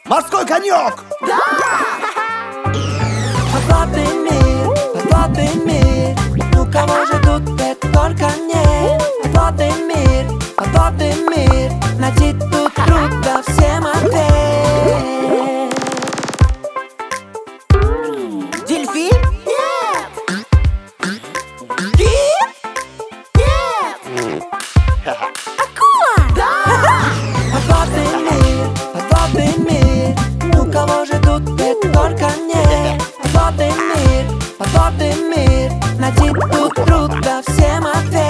Морской конек! Подводный мир, ну кого же тут это только не? Подводный мир, найти тут трудно всем ответ. Дельфин? Нет! Кит? Нет! Акула? Да! Подводный мир, ну кого же тут это только не? Подводный мир, найти тут трудно всем ответ.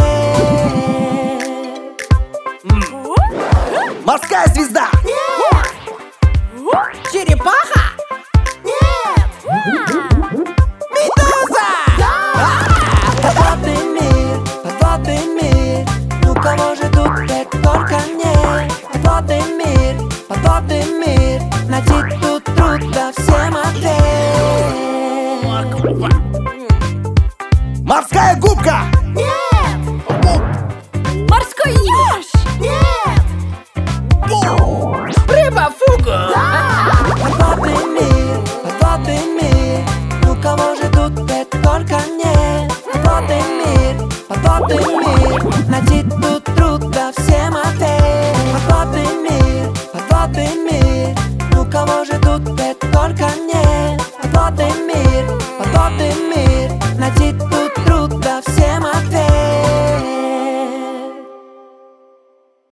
Морская звезда! Нет! Черепаха? Нет! Медуза? Да! Подводный мир, ну кого же тут это только не? Подводный мир, найти тут трудно всем ответ. Морская губка! Нет! Морской еж? Нет! Рыба фугу! Подводный мир, ну кого же тут это только не? Подводный мир, найти тут